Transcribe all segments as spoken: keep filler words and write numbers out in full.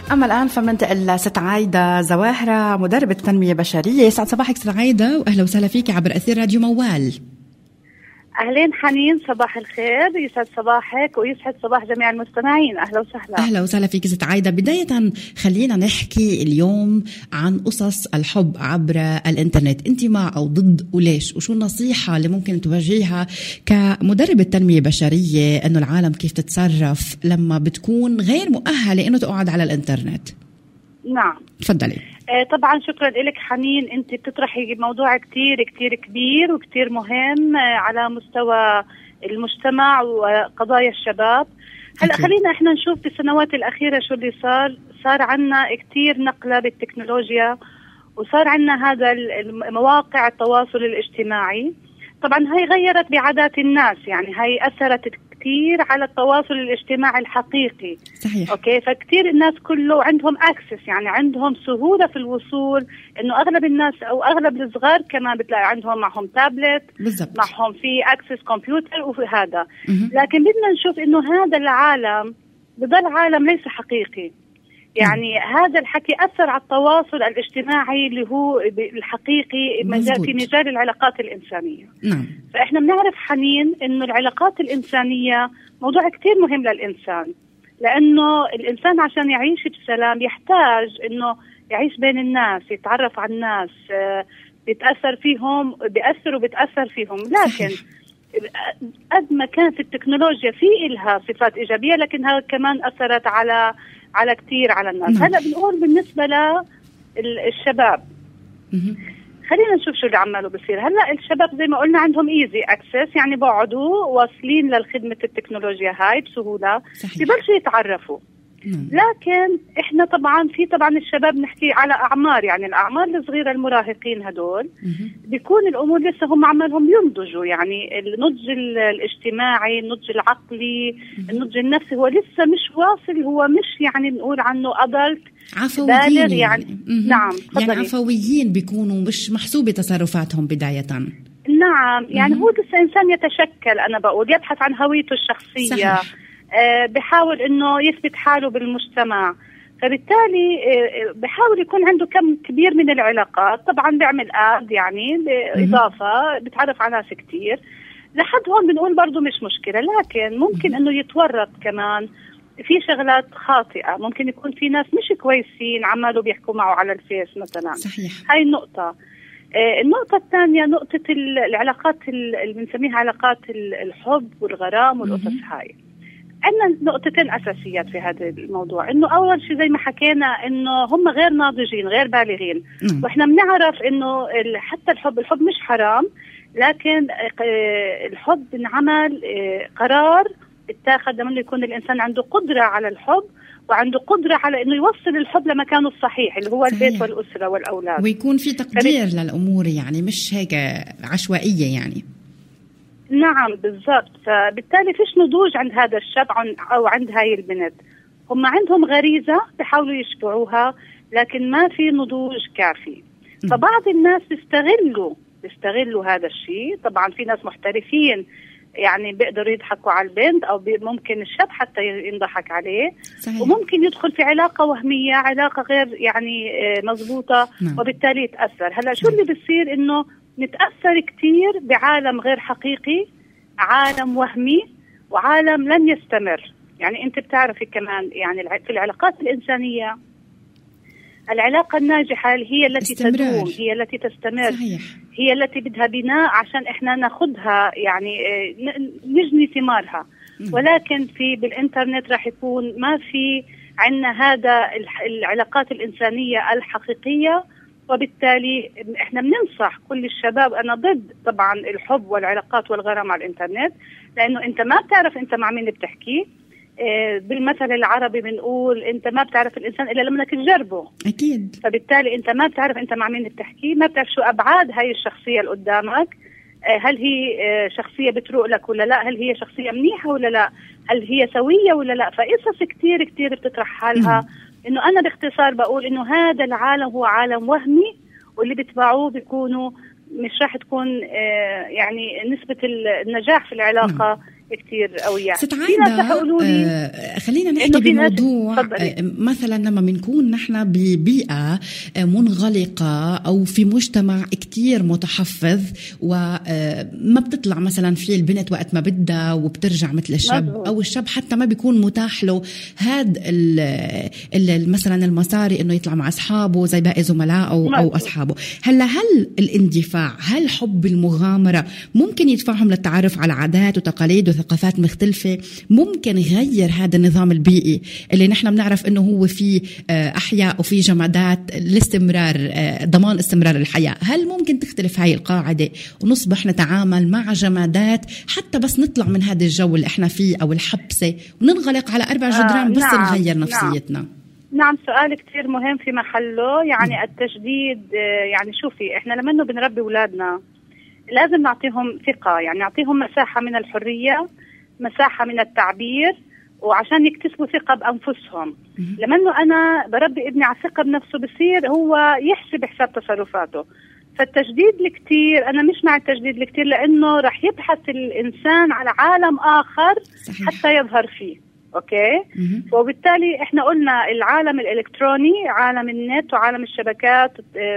أما الآن فمننتقل لست عايدة زواهرة مدربة تنمية بشرية. يسعد صباحك ست عايدة وأهلا وسهلا فيك عبر أثير راديو موال. أهلين حنين، صباح الخير، يسعد صباحك ويسعد صباح جميع المستمعين. أهلا وسهلا. أهلا وسهلا فيك ست عايدة. بداية خلينا نحكي اليوم عن قصص الحب عبر الإنترنت، أنت مع أو ضد وليش؟ وشو النصيحة اللي ممكن توجهها كمدربة تنمية بشرية أنه العالم كيف تتصرف لما بتكون غير مؤهلة أنه تقعد على الإنترنت؟ نعم تفضلي. آه طبعا شكرا لك حنين، انت بتطرحي موضوع كتير كتير كبير وكتير مهم آه على مستوى المجتمع وقضايا الشباب. هلا خلينا احنا نشوف بالسنوات الاخيره شو اللي صار. صار عنا كتير نقله بالتكنولوجيا، وصار عنا هذا مواقع التواصل الاجتماعي. طبعا هي غيرت بعادات الناس، يعني هي اثرت كثير على التواصل الاجتماعي الحقيقي. صحيح. اوكي، فكتير الناس كله عندهم اكسس، يعني عندهم سهوله في الوصول، انه اغلب الناس او اغلب الصغار كمان بتلاقي عندهم معهم تابلت بالزبط. معهم في اكسس كمبيوتر وفي هذا. لكن بدنا نشوف انه هذا العالم بضل عالم ليس حقيقي. يعني مم. هذا الحكي أثر على التواصل الاجتماعي اللي هو الحقيقي مجال في مجال العلاقات الإنسانية. نعم. فإحنا بنعرف حنين إنه العلاقات الإنسانية موضوع كتير مهم للإنسان، لأنه الإنسان عشان يعيش بسلام يحتاج إنه يعيش بين الناس، يتعرف على الناس، بيتأثر فيهم، بيأثر وبيتأثر فيهم. لكن قد ما كانت التكنولوجيا في إلها صفات إيجابية، لكنها كمان أثرت على على كتير على الناس. هلا بنقول بالنسبة للشباب، خلينا نشوف شو اللي عماله بصير. هلا الشباب زي ما قلنا عندهم ايزي اكسس، يعني بقعدوا واصلين للخدمة التكنولوجيا هاي بسهولة، ببلشوا يتعرفوا. مم. لكن احنا طبعا في طبعا الشباب نحكي على اعمار، يعني الاعمار الصغيره المراهقين هدول بيكون الامور لسه هم عمالهم ينضجوا، يعني النضج الاجتماعي، النضج العقلي، مم. النضج النفسي هو لسه مش واصل، هو مش يعني نقول عنه ادلت عفويين يعني, يعني نعم يعني عفويين بيكونوا مش محسوبه تصرفاتهم بدايه. نعم يعني مم. هو لسه انسان يتشكل، انا بقول يبحث عن هويته الشخصيه. صحيح. أه بحاول انه يثبت حاله بالمجتمع، فبالتالي أه بحاول يكون عنده كم كبير من العلاقات. طبعا بيعمل اد يعني باضافه بتعرف على ناس كتير، لحد هون بنقول برضه مش مشكله. لكن ممكن انه يتورط كمان في شغلات خاطئه، ممكن يكون في ناس مش كويسين عمالوا بيحكوا معه على الفيس مثلا. صحيح. هاي النقطه. أه النقطه الثانيه نقطه العلاقات اللي بنسميها علاقات الحب والغرام والقصص. هاي عندنا نقطتين أساسيات في هذا الموضوع، إنه أول شيء زي ما حكينا إنه هم غير ناضجين غير بالغين. م. وإحنا بنعرف إنه حتى الحب الحب مش حرام، لكن الحب انعمل قرار اتاخذ لما يكون الإنسان عنده قدرة على الحب وعنده قدرة على إنه يوصل الحب لمكانه الصحيح اللي هو البيت والأسرة والأولاد، ويكون في تقدير فبت... للأمور، يعني مش هيك عشوائية يعني. نعم بالضبط. فبالتالي فيش نضوج عند هذا الشاب أو عند هاي البنت، هم عندهم غريزة بيحاولوا يشبعوها لكن ما في نضوج كافي. فبعض الناس بيستغلوا بيستغلوا هذا الشيء. طبعا في ناس محترفين يعني بيقدروا يضحكوا على البنت أو ممكن الشاب حتى ينضحك عليه. صحيح. وممكن يدخل في علاقة وهمية، علاقة غير يعني مضبوطة. نعم. وبالتالي يتأثر. هلا شو اللي بيصير؟ إنه نتأثر كتير بعالم غير حقيقي، عالم وهمي وعالم لن يستمر. يعني أنت بتعرفي كمان يعني في العلاقات الإنسانية العلاقة الناجحة هي التي استمرار. تدوم، هي التي تستمر. صحيح. هي التي بدها بناء عشان إحنا ناخدها يعني نجني ثمارها. ولكن في بالإنترنت راح يكون ما في عنا هذا العلاقات الإنسانية الحقيقية. وبالتالي احنا بننصح كل الشباب، انا ضد طبعا الحب والعلاقات والغرام على الانترنت، لانه انت ما بتعرف انت مع مين بتحكي. اه بالمثل العربي بنقول انت ما بتعرف الانسان الا لما تجربه. اكيد. فبالتالي انت ما بتعرف انت مع مين بتحكي، ما بتعرف شو ابعاد هاي الشخصيه اللي قدامك. اه هل هي اه شخصيه بتروق لك ولا لا؟ هل هي شخصيه منيحه ولا لا؟ هل هي سويه ولا لا؟ فقصص كتير كتير بتطرح حالها. إنه أنا باختصار بقول إنه هذا العالم هو عالم وهمي، واللي بيتبعوه بيكونوا مش راح تكون آه يعني نسبة النجاح في العلاقة كتير قوية. ست عايدة آه خلينا نحكي بموضوع آه مثلا لما بنكون نحن ببيئة آه منغلقة أو في مجتمع كتير متحفظ وما بتطلع مثلا في البنت وقت ما بدها وبترجع مثل الشاب مزبوط. أو الشاب حتى ما بيكون متاح له هاد مثلا المساري إنه يطلع مع أصحابه زي باقي زملائه أو, أو أصحابه. هلا هل الاندفاع، هل حب المغامرة ممكن يدفعهم للتعرف على عادات وتقاليد وثقافات مختلفة؟ ممكن يغير هذا النظام البيئي اللي نحن بنعرف إنه هو فيه أحياء وفيه جمادات لاستمرار ضمان استمرار الحياة. هل ممكن تختلف هاي القاعدة ونصبح نتعامل مع جمادات حتى بس نطلع من هذا الجو اللي احنا فيه أو الحبسة وننغلق على أربع جدران بس آه نعم نغير نفسيتنا؟ نعم. نعم سؤال كتير مهم في محله. يعني التجديد، يعني شوفي احنا لما انه بنربي اولادنا لازم نعطيهم ثقة، يعني نعطيهم مساحة من الحرية، مساحة من التعبير، وعشان يكتسبوا ثقة بأنفسهم. لما انه انا بربي ابني على ثقة بنفسه بصير هو يحسب حساب تصرفاته. فالتجديد الكتير انا مش مع التجديد الكتير، لانه رح يبحث الانسان على عالم اخر صحيح. حتى يظهر فيه. اوكي مم. وبالتالي احنا قلنا العالم الالكتروني، عالم النت وعالم الشبكات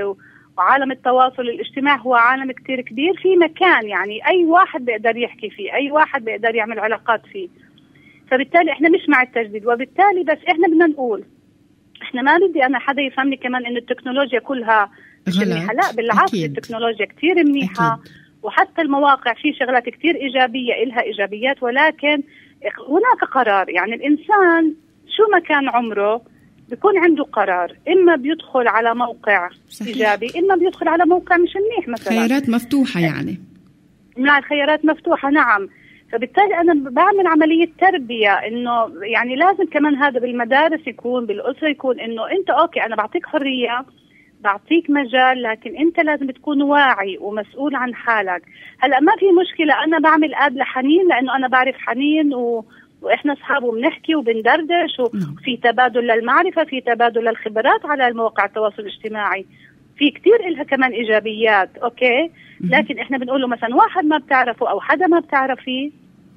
وعالم التواصل الاجتماعي هو عالم كتير كبير، في مكان يعني اي واحد بيقدر يحكي فيه، اي واحد بيقدر يعمل علاقات فيه. فبالتالي احنا مش مع التجديد. وبالتالي بس احنا بدنا نقول، احنا ما بدي انا حدا يفهمني كمان ان التكنولوجيا كلها مش منيحة، لا بالعكس التكنولوجيا كتير منيحة أكيد. وحتى المواقع في شغلات كتير إيجابية إلها إيجابيات، ولكن هناك قرار. يعني الإنسان شو ما كان عمره بيكون عنده قرار، إما بيدخل على موقع صحيح. إيجابي، إما بيدخل على موقع مش منيح مثلا. خيارات مفتوحة يعني. نعم خيارات مفتوحة نعم. فبالتالي أنا بعمل عملية تربية إنه يعني لازم كمان هذا بالمدارس يكون، بالأسرة يكون، إنه أنت أوكي أنا بعطيك حرية، بعطيك مجال، لكن أنت لازم تكون واعي ومسؤول عن حالك. هلأ ما في مشكلة أنا بعمل آد لحنين لأنه أنا بعرف حنين و... وإحنا أصحاب وبنحكي وبندردش وفي تبادل للمعرفة، في تبادل للخبرات على المواقع التواصل الاجتماعي، في كتير إلها كمان إيجابيات. أوكي لكن إحنا بنقوله مثلا واحد ما بتعرفه أو حدا ما بتعرفيه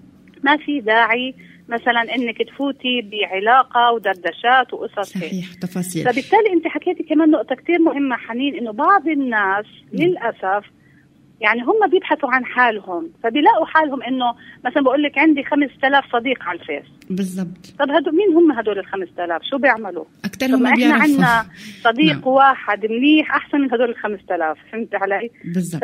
ما في داعي مثلا انك تفوتي بعلاقه ودردشات وقصص صحيح تفاصيل. فبالتالي انت حكيتي كمان نقطه كتير مهمه حنين، انه بعض الناس م. للاسف يعني هم بيبحثوا عن حالهم، فبيلاقوا حالهم انه مثلا بقول لك عندي خمسة آلاف صديق على الفيس. بالضبط. طب هدول مين هم هدول ال خمسة آلاف؟ شو بيعملوا؟ اكثرهم ما بيعرفوا. احنا عندنا صديق نعم. واحد منيح احسن من هدول ال خمسة آلاف. فهمت علي؟ بالضبط. ف...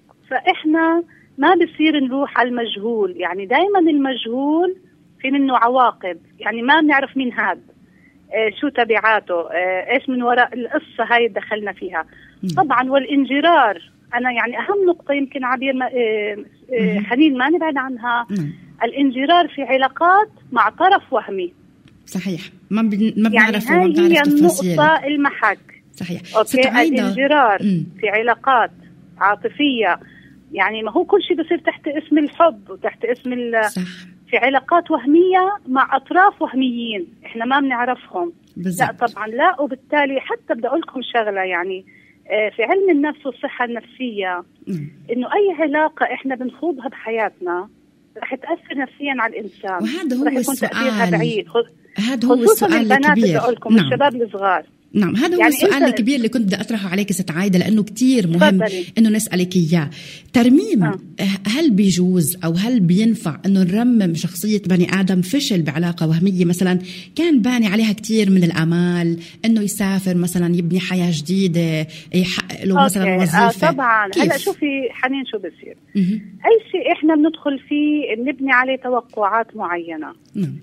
فاحنا ما بصير نروح على المجهول. يعني دائما المجهول في منه عواقب، يعني ما بنعرف مين هاد، آه شو تبعاته، آه ايش من وراء القصة هاي دخلنا فيها. م. طبعا والانجرار انا يعني اهم نقطة يمكن عبير ما آه آه حنين ما نبعد عنها. م. الانجرار في علاقات مع طرف وهمي. صحيح ما بن... ما بنعرف يعني وما هاي هي النقطة المحك. صحيح. اوكي الانجرار م. في علاقات عاطفية، يعني ما هو كل شيء بصير تحت اسم الحب وتحت اسم صح. في علاقات وهمية مع أطراف وهميين إحنا ما بنعرفهم. بالزبط. لا طبعا لا. وبالتالي حتى بدي أقول لكم شغلة، يعني في علم النفس والصحة النفسية م. إنه أي علاقة إحنا بنخوضها بحياتنا رح تأثر نفسيا على الإنسان، وهذا هو السؤال. بعيد. هذا هو السؤال الكبير. نعم. الشباب الصغار. نعم هذا هو يعني السؤال الكبير اللي كنت بدي أطرحه عليك ست عايدة، لأنه كتير مهم فضلي. إنه نسألك إياه. ترميم آه. هل بيجوز أو هل بينفع إنه نرمم شخصية بني آدم فشل بعلاقة وهمية مثلا كان باني عليها كتير من الأمال، إنه يسافر مثلا يبني حياة جديدة، يحقق له مثلا وظيفة؟ آه طبعا. هلا شوفي حنين شو بصير أي شيء إحنا بندخل فيه بنبني عليه توقعات معينة. نعم.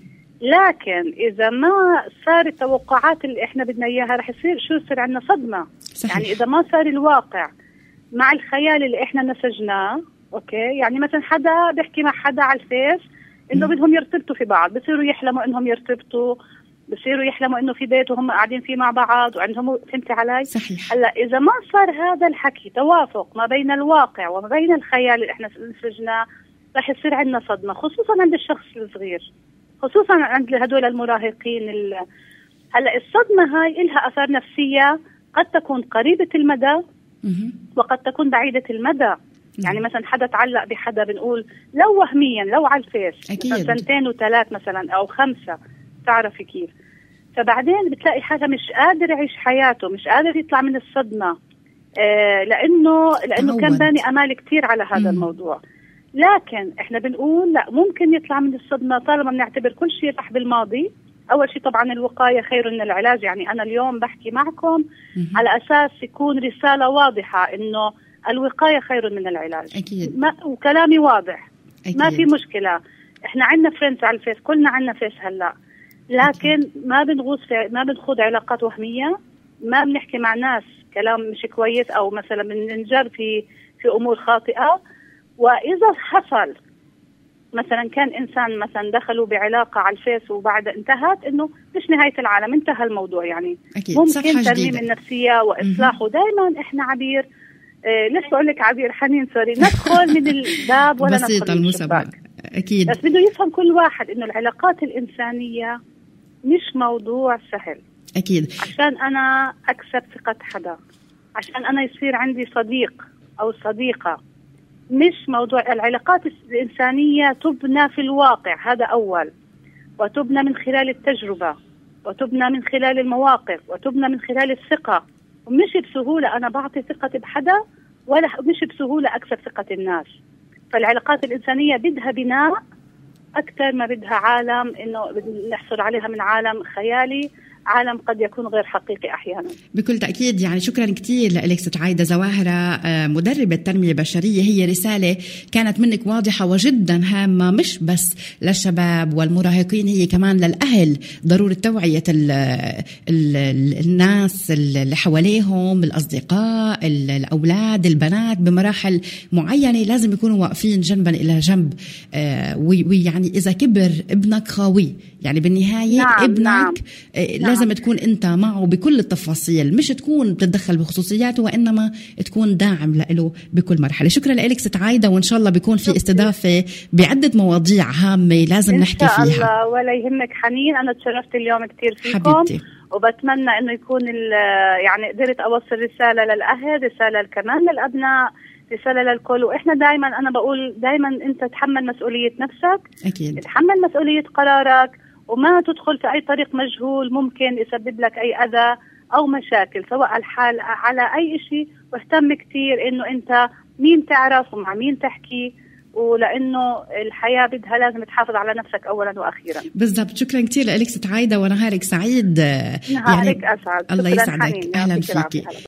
لكن إذا ما صار التوقعات اللي إحنا بدنا إياها رح يصير شو يصير عندنا صدمة. صحيح. يعني إذا ما صار الواقع مع الخيال اللي إحنا نسجناه. أوكي يعني مثلا حدا بيحكي مع حدا على الفيس إنه بدهم يرتبطوا في بعض، بصيروا يحلموا إنهم يرتبطوا، بصيروا يحلموا إنه في بيت وهم قاعدين فيه مع بعض وعندهم. فهمتي علي؟ صحيح. هلا إذا ما صار هذا الحكي توافق ما بين الواقع وما بين الخيال اللي إحنا نسجناه رح يصير عندنا صدمة، خصوصا عند الشخص الصغير، خصوصا عند هدول المراهقين. هلا الصدمة هاي إلها أثار نفسية قد تكون قريبة المدى وقد تكون بعيدة المدى. يعني مثلا حدا تعلق بحدا بنقول لو وهميا لو على الفيس أكيد. سنتين وثلاث مثلا أو خمسة، تعرفي كيف. فبعدين بتلاقي حدا مش قادر يعيش حياته، مش قادر يطلع من الصدمة، آه لأنه لأنه كان باني أمال كتير على هذا مم. الموضوع. لكن إحنا بنقول لا، ممكن يطلع من الصدمة طالما بنعتبر كل شيء راح بالماضي. أول شيء طبعا الوقاية خير من العلاج. يعني أنا اليوم بحكي معكم مم. على أساس يكون رسالة واضحة إنه الوقاية خير من العلاج. أكيد. ما وكلامي واضح. أكيد. ما في مشكلة. إحنا عنا فريندز على الفيس، كلنا عنا فيس هلأ، لكن أكيد. ما بنغوص في ما بنخوض علاقات وهمية، ما بنحكي مع ناس كلام مش كويس أو مثلا بننجر في في أمور خاطئة. وإذا حصل مثلا كان إنسان مثلا دخلوا بعلاقة على الفيس وبعد انتهت، إنه مش نهاية العالم، انتهى الموضوع. يعني أكيد. ممكن ترميم النفسية وإصلاحه. دائما إحنا عبير آه ليش بقول لك عبير حنين سوري ندخل من الباب ولا ندخل من الشباك. أكيد. بس بده يفهم كل واحد إنه العلاقات الإنسانية مش موضوع سهل. أكيد. عشان أنا أكسب ثقة حدا، عشان أنا يصير عندي صديق أو صديقة، مش موضوع. العلاقات الإنسانية تبنى في الواقع، هذا أول، وتبنى من خلال التجربة، وتبنى من خلال المواقف، وتبنى من خلال الثقة. ومش بسهولة أنا بعطي ثقة بحدا، ولا مش بسهولة أكسب ثقة الناس. فالعلاقات الإنسانية بدها بناء أكثر ما بدها عالم إنه نحصل عليها من عالم خيالي، عالم قد يكون غير حقيقي أحيانا. بكل تأكيد. يعني شكرا كتير لك ست عايدة زواهرة، مدربة تنمية بشرية. هي رسالة كانت منك واضحة وجدا هامة، مش بس للشباب والمراهقين، هي كمان للأهل. ضرورة توعية ال ال الناس اللي حواليهم، الأصدقاء، الأولاد، البنات بمراحل معينة لازم يكونوا واقفين جنبا إلى جنب. ويعني إذا كبر ابنك خاوي، يعني بالنهاية نعم ابنك نعم. لازم تكون أنت معه بكل التفاصيل، مش تكون بتتدخل بخصوصياته، وإنما تكون داعم له بكل مرحلة. شكرا لك ست عايدة، وإن شاء الله بيكون في استضافة بعدة مواضيع هامة لازم نحكي فيها. إن شاء الله. ولا يهمك حنين، أنا تشرفت اليوم كتير فيكم حبيبتي. وبتمنى إنه يكون يعني قدرت أوصل رسالة للأهل، رسالة كمان للأبناء، رسالة للكل. وإحنا دايما أنا بقول دايما أنت تحمل مسؤولية نفسك. أكيد. تحمل مسؤولية قرارك، وما تدخل في أي طريق مجهول ممكن يسبب لك أي أذى أو مشاكل سواء الحال على أي شيء. واهتم كتير إنه أنت مين تعرف ومع مين تحكي، ولأنه الحياة بدها لازم تحافظ على نفسك أولا وأخيرا. بالضبط. شكرا كتير لك ست عايدة، ونهارك سعيد. نهارك يعني أسعد. الله يسعدك. أهلا فيك.